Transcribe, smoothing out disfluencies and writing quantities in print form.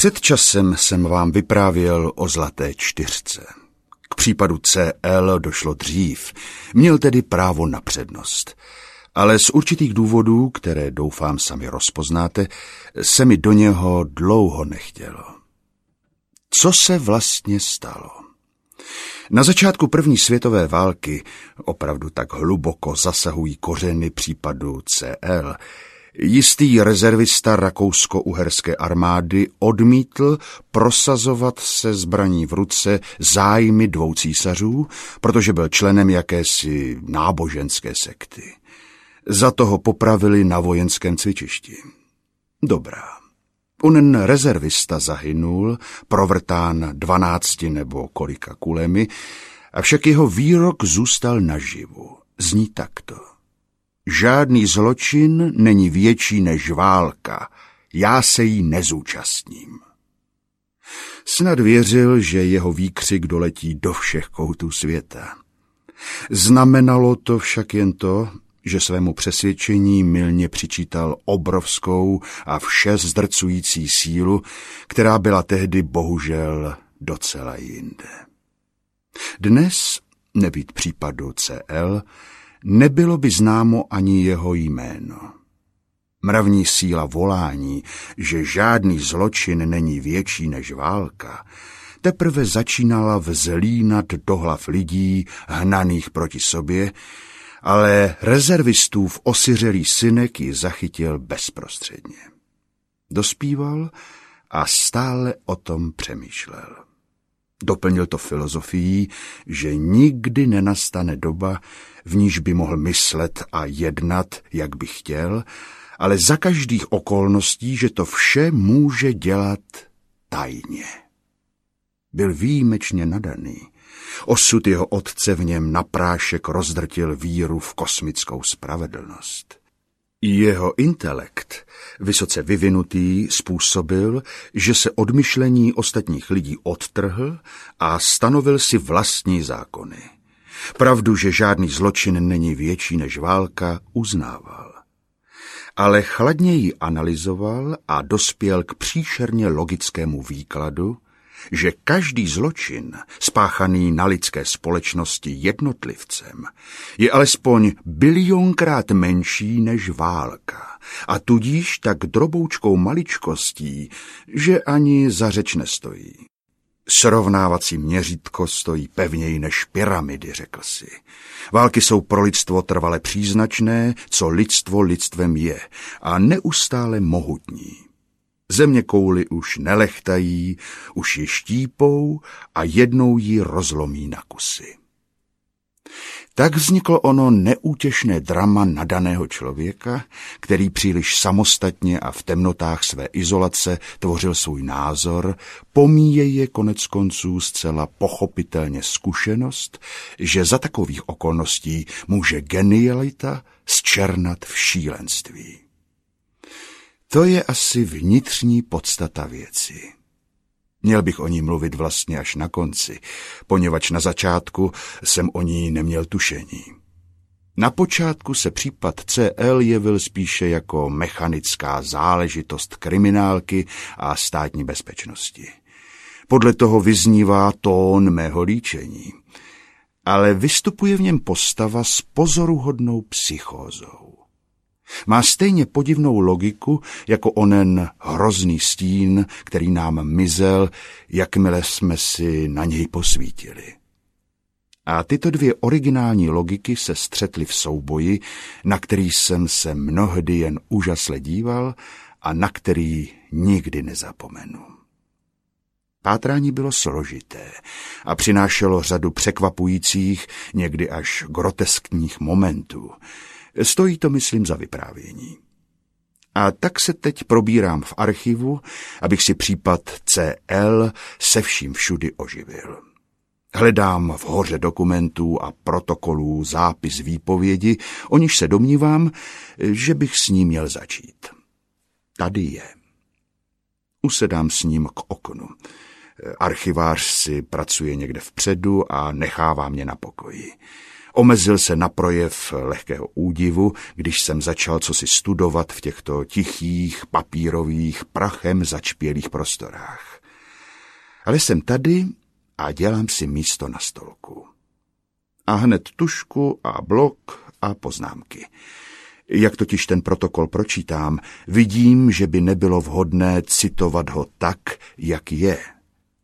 Před časem jsem vám vyprávěl o Zlaté čtyřce. K případu CL došlo dřív, měl tedy právo na přednost. Ale z určitých důvodů, které doufám sami rozpoznáte, se mi do něho dlouho nechtělo. Co se vlastně stalo? Na začátku první světové války opravdu tak hluboko zasahují kořeny případu CL. Jistý rezervista rakousko-uherské armády odmítl prosazovat se zbraní v ruce zájmy dvou císařů, protože byl členem jakési náboženské sekty. Za toho popravili na vojenském cvičišti. Dobrá. Onen rezervista zahynul, provrtán 12 nebo kolika kulemi, avšak jeho výrok zůstal naživu. Zní takto. Žádný zločin není větší než válka. Já se jí nezúčastním. Snad věřil, že jeho výkřik doletí do všech koutů světa. Znamenalo to však jen to, že svému přesvědčení mylně přičítal obrovskou a vše zdrcující sílu, která byla tehdy bohužel docela jinde. Dnes, nebýt případu CL, nebylo by známo ani jeho jméno. Mravní síla volání, že žádný zločin není větší než válka, teprve začínala vzlínat do hlav lidí hnaných proti sobě, ale rezervistův osiřelý synek ji zachytil bezprostředně. Dospíval a stále o tom přemýšlel. Doplnil to filozofií, že nikdy nenastane doba, v níž by mohl myslet a jednat, jak by chtěl, ale za každých okolností, že to vše může dělat tajně. Byl výjimečně nadaný. Osud jeho otce v něm na prášek rozdrtil víru v kosmickou spravedlnost. Jeho intelekt, vysoce vyvinutý, způsobil, že se od myšlení ostatních lidí odtrhl a stanovil si vlastní zákony. Pravdu, že žádný zločin není větší než válka, uznával. Ale chladně ji analyzoval a dospěl k příšerně logickému výkladu, že každý zločin, spáchaný na lidské společnosti jednotlivcem, je alespoň bilionkrát menší než válka a tudíž tak droboučkou maličkostí, že ani za řeč nestojí. Srovnávací měřítko stojí pevněji než pyramidy, řekl si. Války jsou pro lidstvo trvale příznačné, co lidstvo lidstvem je, a neustále mohutní. Zeměkouly už nelechtají, už ji štípou a jednou ji rozlomí na kusy. Tak vzniklo ono neútěšné drama nadaného člověka, který příliš samostatně a v temnotách své izolace tvořil svůj názor, pomíjeje konec konců zcela pochopitelně zkušenost, že za takových okolností může genialita zčernat v šílenství. To je asi vnitřní podstata věci. Měl bych o ní mluvit vlastně až na konci, poněvadž na začátku jsem o ní neměl tušení. Na počátku se případ CL jevil spíše jako mechanická záležitost kriminálky a státní bezpečnosti. Podle toho vyznívá tón mého líčení. Ale vystupuje v něm postava s pozoruhodnou psychózou. Má stejně podivnou logiku jako onen hrozný stín, který nám mizel, jakmile jsme si na něj posvítili. A tyto dvě originální logiky se střetly v souboji, na který jsem se mnohdy jen úžasle díval a na který nikdy nezapomenu. Pátrání bylo složité a přinášelo řadu překvapujících, někdy až groteskních momentů. Stojí to, myslím, za vyprávění. A tak se teď probírám v archivu, abych si případ CL se vším všudy oživil. Hledám v hoře dokumentů a protokolů zápis výpovědi, o níž se domnívám, že bych s ním měl začít. Tady je. Usedám s ním k oknu. Archivář si pracuje někde vpředu a nechává mě na pokoji. Omezil se na projev lehkého údivu, když jsem začal cosi studovat v těchto tichých, papírových, prachem začpělých prostorách. Ale jsem tady a dělám si místo na stolku. A hned tužku a blok a poznámky. Jak totiž ten protokol pročítám, vidím, že by nebylo vhodné citovat ho tak, jak je.